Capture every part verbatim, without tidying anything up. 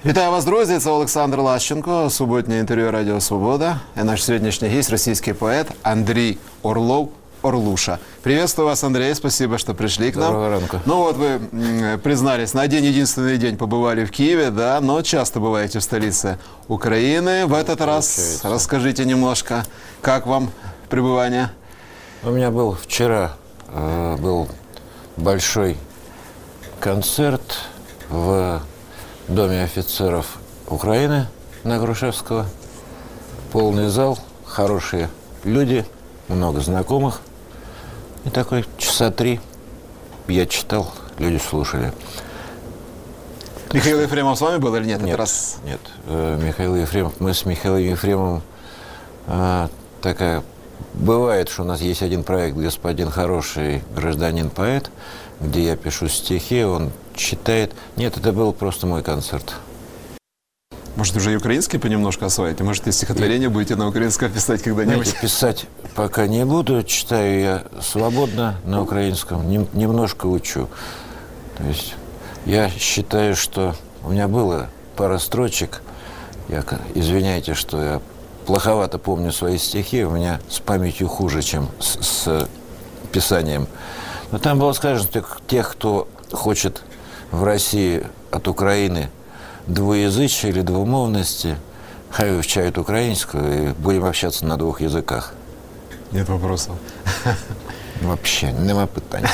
Вітаю вас, друзі! Це Олександр Лащенко, суботнє інтерв'ю Радіо Свобода. И наш сегодняшний гість – российский поэт Андрей Орлов Орлуша. Приветствую вас, Андрей, спасибо, что пришли к нам. Доброго ранку. Ну вот вы признались, на один единственный день побывали в Киеве, да, но часто бываете в столице Украины. В этот раз расскажите немножко, как вам пребывание? У меня был вчера э, был большой концерт в Доме офицеров Украины на Грушевского. Полный зал, хорошие люди, много знакомых. И такой часа три я читал, люди слушали. Михаил Ефремов с вами был или нет? Нет, этот раз? нет. Э, Михаил Ефремов, мы с Михаилом Ефремовым э, такая... Бывает, что у нас есть один проект «Господин хороший гражданин-поэт», где я пишу стихи, он читает. Нет, это был просто мой концерт. Может, уже и украинский понемножку освоите? Может, и стихотворение будете на украинском писать когда-нибудь? Знаете, писать пока не буду, читаю я свободно на украинском, нем, немножко учу. То есть я считаю, что у меня было пара строчек, я, извиняйте, что я плоховато помню свои стихи, у меня с памятью хуже, чем с, с писанием. Но там было сказано, что тех, кто хочет в России от Украины двуязычия или двумовности, хай вивчають украинскую, и будем общаться на двух языках. Нет вопросов. Вообще, нема питань.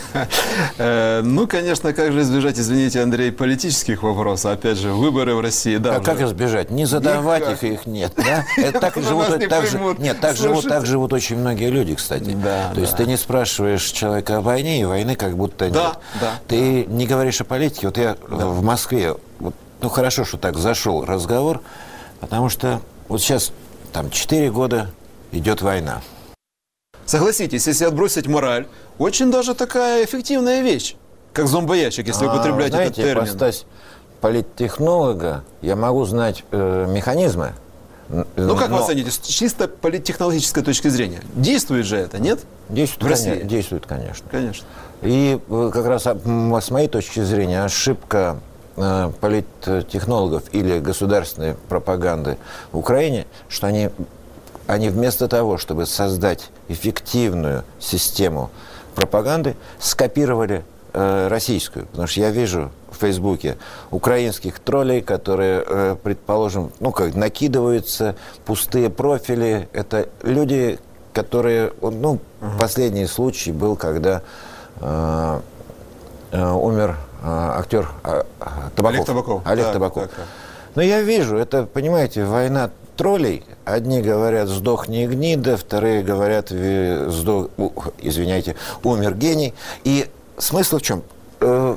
Ну, конечно, как же избежать, извините, Андрей, политических вопросов? Опять же, выборы в России, да. А как избежать? Не задавать их, их нет, да? Это так живут, так же, нет, так живут, так живут очень многие люди, кстати. Да, То есть да. ты не спрашиваешь человека о войне, и войны как будто нет. Да, да. Ты не говоришь о политике. Вот я да. в Москве, вот, ну хорошо, что так зашел разговор, потому что вот сейчас там четыре года идет война. Согласитесь, если отбросить мораль, очень даже такая эффективная вещь, как зомбоящик, если а, употреблять знаете, этот термин. Ипостась политтехнолога, я могу знать э, механизмы. Ну, как но... вы оцените, с чисто политтехнологической точки зрения? Действует же это, нет? Действует, в России? Конечно, действует, конечно. Конечно. И как раз с моей точки зрения ошибка э, политтехнологов или государственной пропаганды в Украине, что они... Они вместо того, чтобы создать эффективную систему пропаганды, скопировали э, российскую. Потому что я вижу в Фейсбуке украинских троллей, которые, э, предположим, ну как, накидываются, пустые профили. Это люди, которые... Ну, uh-huh. Последний случай был, когда э, э, умер э, актер э, Табаков. Олег Табаков. Олег так, Табаков. Так, так. Но я вижу, это, понимаете, война троллей. Одни говорят «сдохни, гнида», вторые говорят «сдох...» извиняйте, «умер гений». И смысл в чем? Э,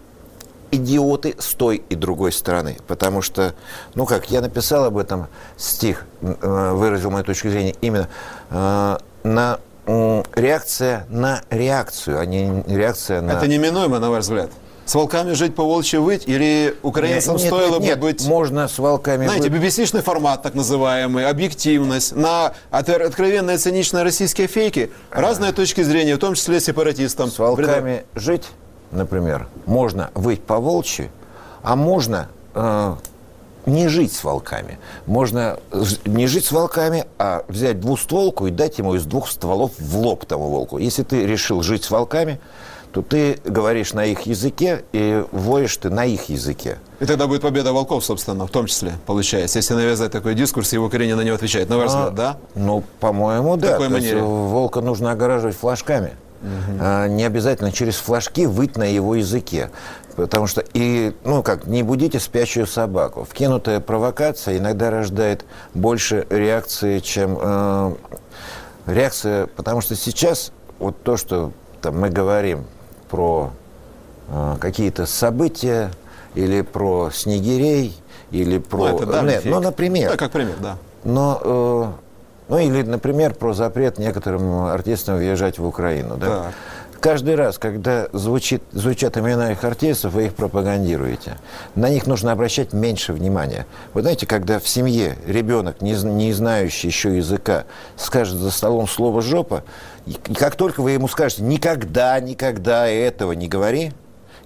идиоты с той и другой стороны. Потому что, ну как, я написал об этом стих, э, выразил мою точку зрения, именно э, на э, реакция на реакцию, а не реакция на... Это неминуемо, на ваш взгляд? С волками жить, по волчьи выть? Или украинцам нет, стоило нет, нет, бы быть... можно с волками... Знаете, быть... би би си-шный формат, так называемый, объективность, на откровенные циничные российские фейки, а... разные точки зрения, в том числе сепаратистам. С волками Вреда... жить, например, можно выть по волчьи, а можно э, не жить с волками. Можно не жить с волками, а взять двустволку и дать ему из двух стволов в лоб тому волку. Если ты решил жить с волками, то ты говоришь на их языке и воешь ты на их языке. И тогда будет победа волков, собственно, в том числе, получается, если навязать такой дискурс, и Украине на него отвечает. На ваш взгляд, а, да? Ну, по-моему, да. Такой манере. Волка нужно огораживать флажками. Угу. А, не обязательно через флажки выть на его языке. Потому что, и, ну как, не будите спящую собаку. Вкинутая провокация иногда рождает больше реакции, чем э, реакция. Потому что сейчас вот то, что там, мы говорим про э, какие-то события, или про снегирей, или про... Ну, это, да, Нет, ну, например. Да, как пример, да. Но, э, ну, или, например, про запрет некоторым артистам въезжать в Украину. Да? Так. Каждый раз, когда звучит, звучат имена их артистов, вы их пропагандируете. На них нужно обращать меньше внимания. Вы знаете, когда в семье ребенок, не, не знающий еще языка, скажет за столом слово «жопа», и как только вы ему скажете «никогда, никогда этого не говори»,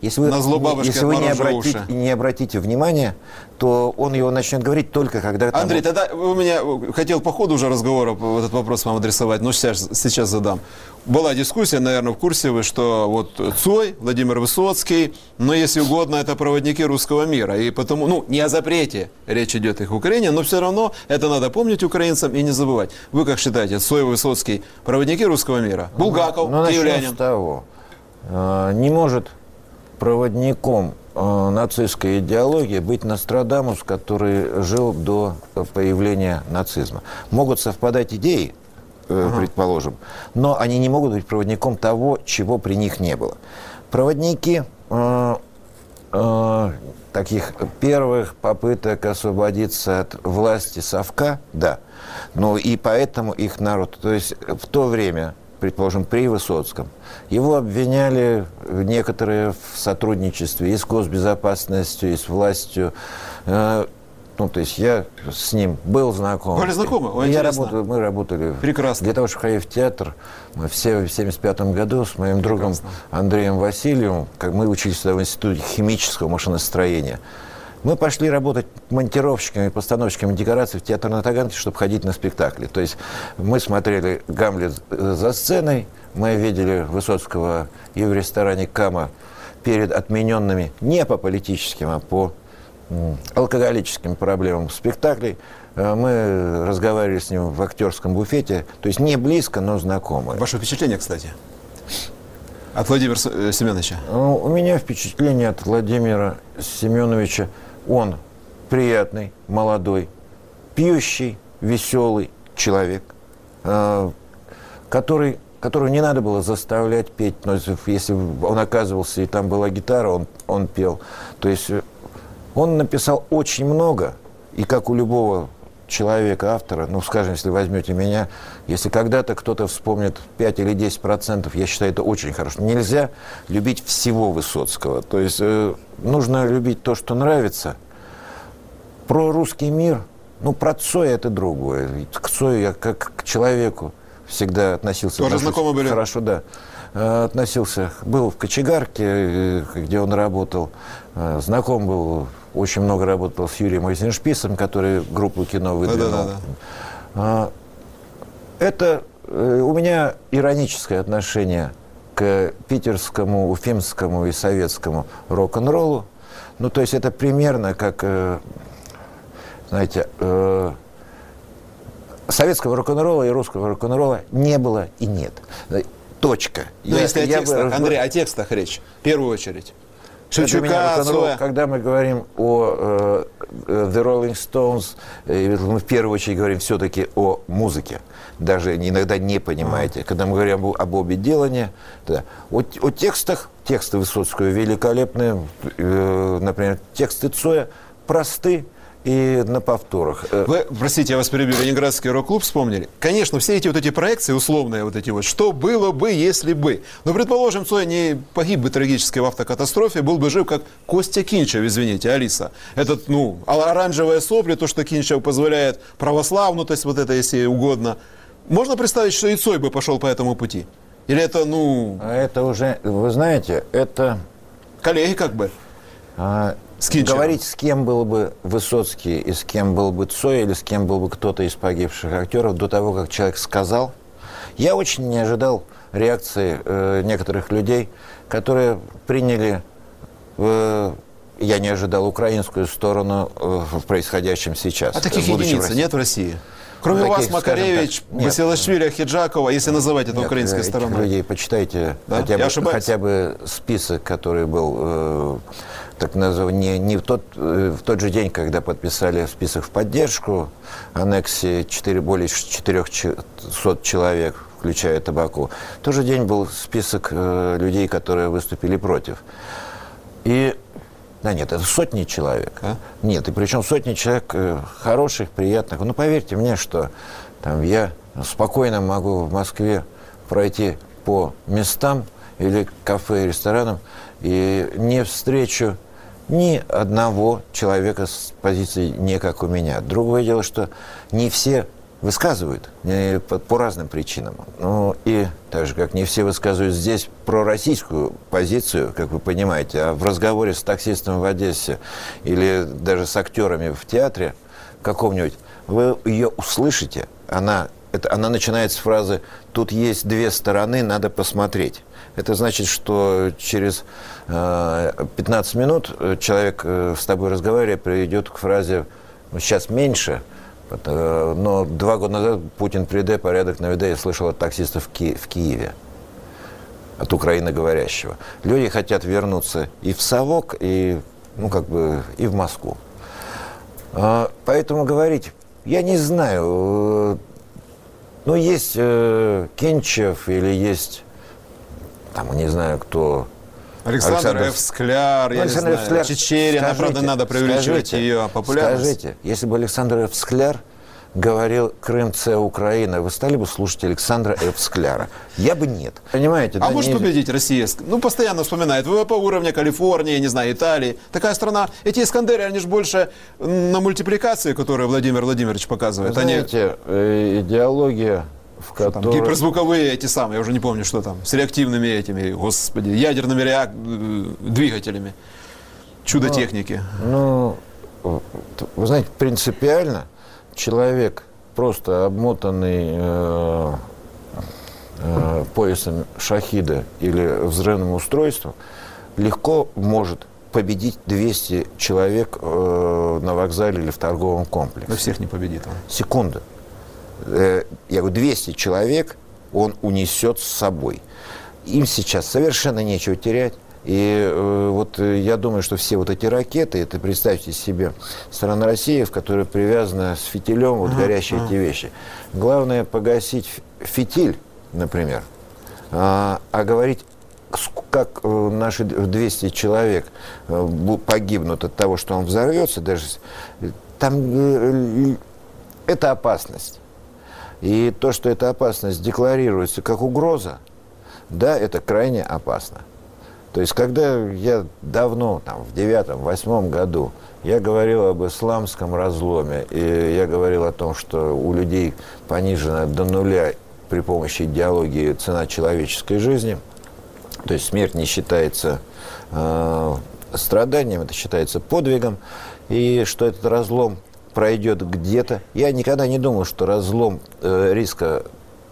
Если вы, На зло бабушки если вы не, отморожу обратите, уши. не обратите внимания, то он его начнет говорить только когда... там Андрей, вот- тогда вы меня хотел по ходу уже разговора этот вопрос вам адресовать, но сейчас, сейчас задам. Была дискуссия, наверное, в курсе вы, что вот Цой, Владимир Высоцкий, но если угодно, это проводники русского мира. И потому, ну, не о запрете речь идет их в Украине, но все равно это надо помнить украинцам и не забывать. Вы как считаете, Цой, Высоцкий, проводники русского мира? Булгаков, Ну, начнем киевлянин. с того. Э, Не может проводником э, нацистской идеологии быть Нострадамус, который жил до появления нацизма. Могут совпадать идеи, э, Ага. предположим, но они не могут быть проводником того, чего при них не было. Проводники э, э, таких первых попыток освободиться от власти совка, да, но и поэтому их народ, то есть в то время, предположим, при Высоцком, его обвиняли некоторые в сотрудничестве и с госбезопасностью, и с властью. Э, Ну, то есть я с ним был знаком. Были знакомы? Ой, Я интересно. работал, мы работали. Прекрасно. Для того, чтобы ходить в театр, мы все в семьдесят пятом году с моим другом Прекрасно. Андреем Васильевым, как мы учились тогда в Институте химического машиностроения, мы пошли работать монтировщиками, постановщиками декораций в театр на Таганке, чтобы ходить на спектакли. То есть мы смотрели «Гамлет» за сценой, мы видели Высоцкого и в ресторане «Кама» перед отмененными не по политическим, а по м, алкоголическим проблемам спектаклей. Э, Мы разговаривали с ним в актерском буфете, то есть не близко, но знакомы. Ваше впечатление, кстати, от Владимира С- э, Семеновича? Ну, у меня впечатление от Владимира Семеновича. Он приятный, молодой, пьющий, веселый человек, э, который, которого не надо было заставлять петь. Но если он оказывался, и там была гитара, он, он пел. То есть э, он написал очень много, и как у любого человека, автора, ну, скажем, если возьмете меня, если когда-то кто-то вспомнит пять или десять процентов, я считаю, это очень хорошо. Нельзя любить всего Высоцкого. То есть э, нужно любить то, что нравится. Про русский мир, ну, про Цоя это другое. Ведь к Цою я как к человеку всегда относился. Тоже отношусь знакомы были? Хорошо, да. Э, Относился. Был в Кочегарке, э, где он работал. Э, Знаком был, очень много работал с Юрием Эйзеншписом, который группу кино выдвинул. Да-да-да. А, Это э, у меня ироническое отношение к питерскому, уфимскому и советскому рок-н-роллу. Ну, то есть это примерно как, э, знаете, э, советского рок-н-ролла и русского рок-н-ролла не было и нет. Э, Точка. Ну, Я- если о я бы текстах, разб- Андрей, о текстах речь, в первую очередь. Для меня Шевчука, рок-н-ролл, Цоя. когда мы говорим о э, э, The Rolling Stones, э, мы в первую очередь говорим все-таки о музыке. Даже иногда не понимаете. Когда мы говорим об, об Бобби Дилане, да. о, о текстах, тексты Высоцкого великолепные, э, например, тексты Цоя просты и на повторах. Э, Вы, простите, я вас перебью, Ленинградский рок-клуб вспомнили. Конечно, все эти вот эти проекции условные, вот эти вот, что было бы, если бы. Но, предположим, Цой не погиб бы трагически в автокатастрофе, был бы жив, как Костя Кинчев, извините, Алиса. Этот, ну, оранжевые сопли, то, что Кинчев позволяет православную, то есть вот это, если угодно. Можно представить, что и Цой бы пошел по этому пути? Или это, ну, а это уже, вы знаете, это... коллеги как бы? А, С Кинчевым. говорить, с кем был бы Высоцкий и с кем был бы Цой, или с кем был бы кто-то из погибших актеров до того, как человек сказал. Я очень не ожидал реакции э, некоторых людей, которые приняли, э, я не ожидал, украинскую сторону э, в происходящем сейчас. А таких будучи в единиц России. нет в России? Кроме Ну, вас, таких, скажем Макаревич, так, нет. Басилашвили, Хиджакова, если называть это Нет, украинской этих стороной. людей почитайте Да? хотя, Я бы, ошибаюсь? хотя бы список, который был э, так называемый, не, не в, тот, э, в тот же день, когда подписали список в поддержку аннексии четыре, более четырехсот человек, включая Табаку. В тот же день был список э, людей, которые выступили против. И да нет, это сотни человек. А? Нет, и причем сотни человек э, хороших, приятных. Ну, поверьте мне, что там, я спокойно могу в Москве пройти по местам или кафе и ресторанам и не встречу ни одного человека с позицией «не как у меня». Другое дело, что не все высказывают э, по, по разным причинам. Ну, и так же, как не все высказывают здесь пророссийскую позицию, как вы понимаете, а в разговоре с таксистом в Одессе или даже с актерами в театре каком-нибудь, вы ее услышите, она, это, она начинается с фразы «тут есть две стороны, надо посмотреть». Это значит, что через э, пятнадцать минут человек, э, с тобой разговаривая, приведет к фразе «сейчас меньше», но два года назад Путин приде, порядок наведе, я слышал от таксистов в, Ки- в Киеве, от украиноговорящего. Люди хотят вернуться и в совок, и, ну, как бы, и в Москву. А, поэтому говорить, я не знаю, ну, есть э, Кинчев или есть, там, не знаю, кто... Александр, Александр Ф. Скляр, я Александр не знаю, Скляр. Чечерина, Скажите, правда, надо преувеличивать скажите, ее популярность. Скажите, если бы Александр Ф. Скляр говорил «Крым – це Украина», вы стали бы слушать Александра Ф. Скляра? Я бы нет. Понимаете? А да, может не... победить Россия? Ну, постоянно вспоминает ВВП уровня Калифорнии, не знаю, Италии. Такая страна. Эти Искандеры, они же больше на мультипликации, которую Владимир Владимирович показывает. Вы знаете, они... идеология... В там, которой... гиперзвуковые эти самые, я уже не помню, что там, с реактивными этими, господи, ядерными реак... двигателями. Чудо ну, техники. Ну, вы знаете, принципиально человек, просто обмотанный э, э, поясом шахида или взрывным устройством, легко может победить двести человек э, на вокзале или в торговом комплексе. Но всех не победит он. Секунду. Я говорю, двести человек он унесет с собой. Им сейчас совершенно нечего терять. И э, вот я думаю, что все вот эти ракеты, это представьте себе, страна Россия, в которой привязана с фитилем вот ага, горящие ага. эти вещи. Главное погасить фитиль, например, а, а говорить, как наши двести человек погибнут от того, что он взорвется, даже там это опасность. И то, что эта опасность декларируется как угроза, да, это крайне опасно. То есть, когда я давно, там, в девятом, восьмом году, я говорил об исламском разломе, и я говорил о том, что у людей понижена до нуля при помощи идеологии цена человеческой жизни, то есть смерть не считается э, страданием, это считается подвигом, и что этот разлом пройдет где-то. Я никогда не думал, что разлом э, риска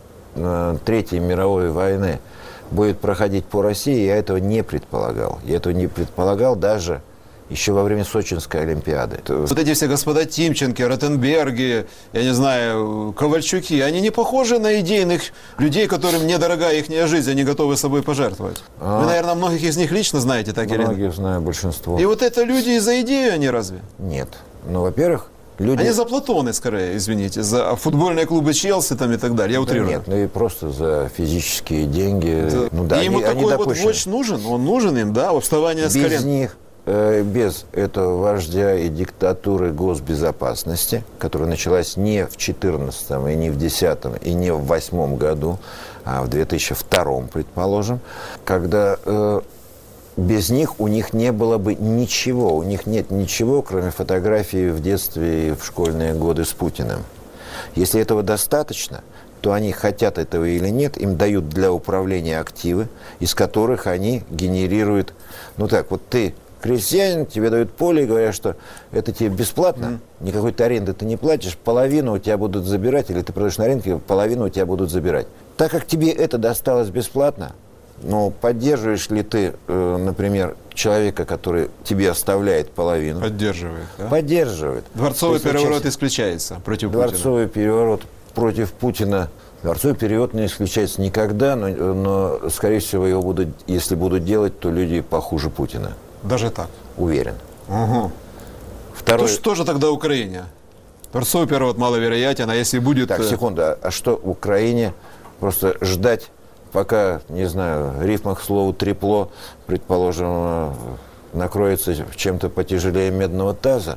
э, Третьей мировой войны будет проходить по России, я этого не предполагал. Я этого не предполагал даже еще во время Сочинской Олимпиады. Вот эти все господа Тимченко, Ротенберги, я не знаю, Ковальчуки, они не похожи на идейных людей, которым недорога их жизнь, они готовы собой пожертвовать. А? Вы, наверное, многих из них лично знаете, так или нет? Многих знаю, большинство. И вот это люди и за идею они разве? Нет. Ну, во-первых, люди... Они за Платоны, скорее, извините, за футбольные клубы Челси там и так далее, я утрирую. Да нет, ну и просто за физические деньги. Да. Ну, да, и ему они, такой они вот вождь нужен, он нужен им, да, вставание с колен. Без них, э, без этого вождя и диктатуры госбезопасности, которая началась не в четырнадцатом, и не в десятом, и не в восьмом году, а в две тысячи втором, предположим, когда... Э, без них у них не было бы ничего. У них нет ничего, кроме фотографий в детстве и в школьные годы с Путиным. Если этого достаточно, то они хотят этого или нет, им дают для управления активы, из которых они генерируют... Ну так, вот ты крестьянин, тебе дают поле и говорят, что это тебе бесплатно, mm. никакой-то аренды ты не платишь, половину у тебя будут забирать, или ты продаешь на рынке, половину у тебя будут забирать. Так как тебе это досталось бесплатно, но поддерживаешь ли ты, э, например, человека, который тебе оставляет половину? Поддерживает, да? Поддерживает. Дворцовый переворот исключается против Дворцовый Путина. переворот против Путина. Дворцовый переворот не исключается никогда, но, но, скорее всего, его будут, если будут делать, то люди похуже Путина. Даже так? Уверен. Угу. Второй... То что же тогда Украине? Дворцовый переворот маловероятен, а если будет... Так, секунду, а что Украине просто ждать, пока, не знаю, рифма к слову «трепло», предположим, накроется чем-то потяжелее медного таза,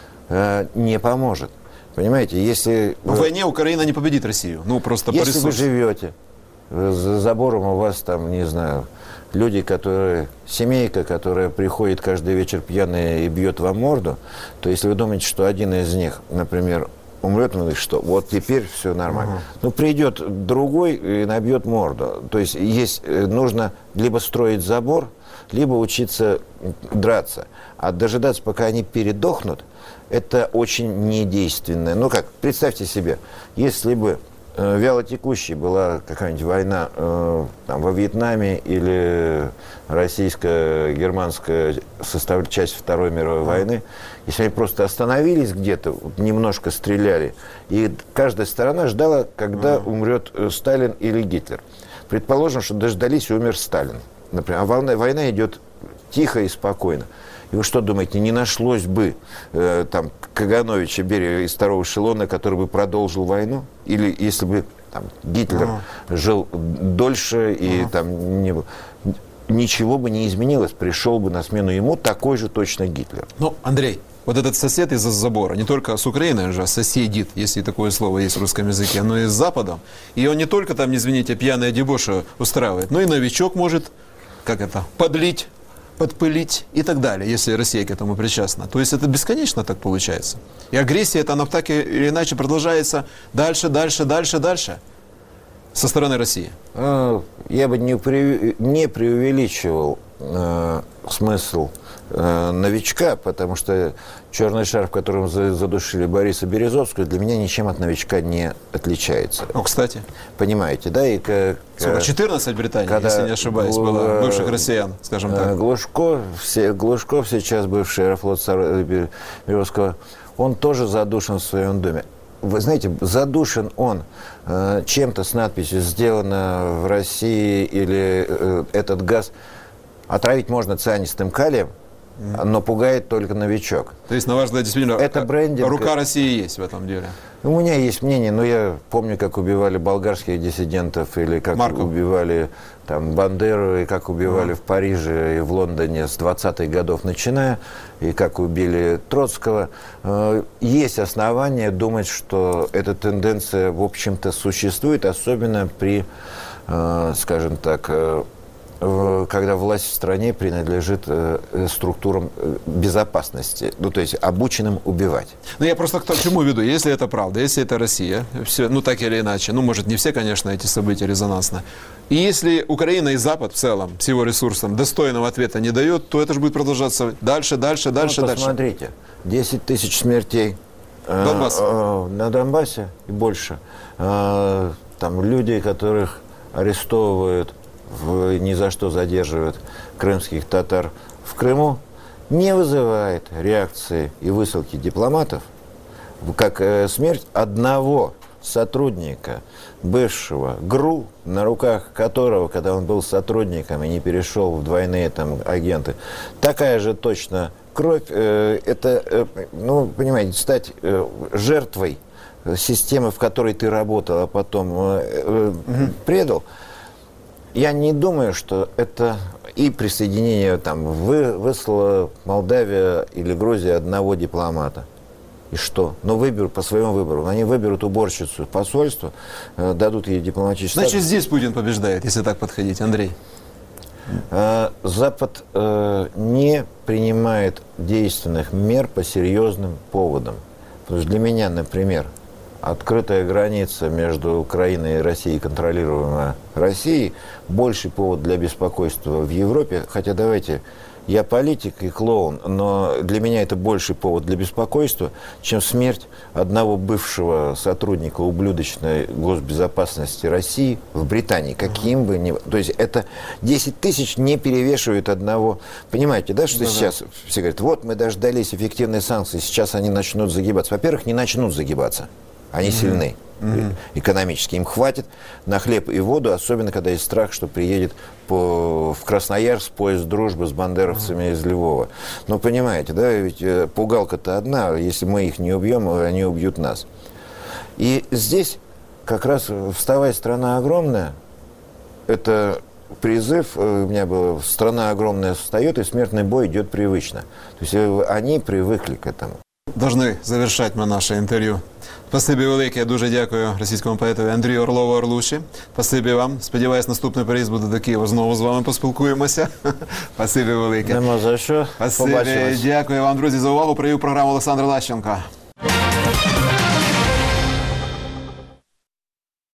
не поможет. Понимаете, если... В войне Украина не победит Россию. Ну, просто по Если вы живете за забором, у вас там, не знаю, люди, которые... Семейка, которая приходит каждый вечер пьяная и бьет вам морду, то если вы думаете, что один из них, например, умрет, он говорит, что вот теперь все нормально. Uh-huh. Ну, придет другой и набьет морду. То есть, есть нужно либо строить забор, либо учиться драться. А дожидаться, пока они передохнут, это очень недейственно. Ну как, представьте себе, если бы э, вялотекущей была какая-нибудь война э, там, во Вьетнаме или российско-германская состав... часть Второй мировой войны, если они просто остановились где-то, вот, немножко стреляли, и каждая сторона ждала, когда умрет э, Сталин или Гитлер. Предположим, что дождались и умер Сталин. Например, а война, война идет тихо и спокойно. И вы что думаете, не нашлось бы э, там Кагановича, Берия из второго эшелона, который бы продолжил войну? Или если бы там, Гитлер uh-huh. жил дольше и uh-huh. там не был, ничего бы не изменилось, пришел бы на смену ему такой же точно Гитлер. Ну, Андрей, вот этот сосед из-за забора, не только с Украиной же, соседит, если такое слово есть в русском языке, но и с Западом. И он не только там, извините, пьяные дебоши устраивает, но и новичок может, как это, подлить, подпылить и так далее, если Россия к этому причастна. То есть это бесконечно так получается. И агрессия эта, она так или иначе продолжается дальше, дальше, дальше, дальше со стороны России. Я бы не, pre... не преувеличивал э, смысл э, новичка, потому что черный шар, в котором задушили Бориса Березовского, для меня ничем от новичка не отличается. Ну, кстати. Понимаете, да? И как, Сколько? четырнадцать в Британии, если не ошибаюсь, Гл... было бывших россиян, скажем так. Глушков, все, Глушков сейчас бывший аэрофлот Березовского, он тоже задушен в своем доме. Вы знаете, задушен он э, чем-то с надписью «Сделано в России» или э, «Этот газ» отравить можно цианистым калием, mm-hmm. но пугает только новичок. То есть, на ваш взгляд, действительно, это брендинг... рука России есть в этом деле? У меня есть мнение, но я помню, как убивали болгарских диссидентов, или как Марков. убивали там, Бандеру, и как убивали mm. в Париже и в Лондоне с двадцатых годов начиная, и как убили Троцкого. Есть основания думать, что эта тенденция, в общем-то, существует, особенно при, скажем так, когда власть в стране принадлежит э, структурам безопасности, ну, то есть обученным убивать. Ну, я просто к чему веду, если это правда, если это Россия, все, ну, так или иначе, ну, может, не все, конечно, эти события резонансны, и если Украина и Запад в целом с его ресурсом достойного ответа не дает, то это же будет продолжаться дальше, дальше, дальше, ну, дальше. Посмотрите, десять тысяч смертей э, Донбасс. э, на Донбассе и больше. Э, там люди, которых арестовывают, В, ни за что задерживают крымских татар в Крыму, не вызывает реакции и высылки дипломатов, как э, смерть одного сотрудника, бывшего ГРУ, на руках которого, когда он был сотрудником и не перешел в двойные там, агенты, такая же точно кровь, э, это, э, ну, понимаете, стать э, жертвой системы, в которой ты работал, а потом э, э, угу. предал. Я не думаю, что это и присоединение, там, вы, выслала Молдавия или Грузия одного дипломата. И что? Ну, выберут по своему выбору. Они выберут уборщицу посольства, э, дадут ей дипломатический Значит, статус. здесь Путин побеждает, если так подходить, Андрей. Э, Запад э, не принимает действенных мер по серьезным поводам. Потому что для меня, например, открытая граница между Украиной и Россией, контролируемая Россией, больший повод для беспокойства в Европе. Хотя, давайте, я политик и клоун, но для меня это больший повод для беспокойства, чем смерть одного бывшего сотрудника ублюдочной госбезопасности России в Британии. Каким бы ни... То есть это десять тысяч не перевешивает одного. Понимаете, да, что да, сейчас да. все говорят, вот мы дождались эффективной санкции, сейчас они начнут загибаться. Во-первых, не начнут загибаться. Они mm-hmm. сильны mm-hmm. экономически. Им хватит на хлеб и воду, особенно когда есть страх, что приедет по, в Красноярск поезд дружбы с бандеровцами mm-hmm. из Львова. Ну, понимаете, да, ведь пугалка-то одна, если мы их не убьем, они убьют нас. И здесь как раз «Вставай, страна огромная» — это призыв, у меня было «Страна огромная встает, и смертный бой идет привычно». То есть они привыкли к этому. Должны завершати ми наше інтерв'ю. Спасибі велике, я дуже дякую російському поетові Андрію Орлову-Орлуші. Спасибі вам. Сподіваюсь, наступний переїзд буде до Києва, знову з вами поспілкуємося. Спасибі велике. Нема за що. Спасибі, дякую вам, друзі, за увагу. Провів програму Олександр Лащенко.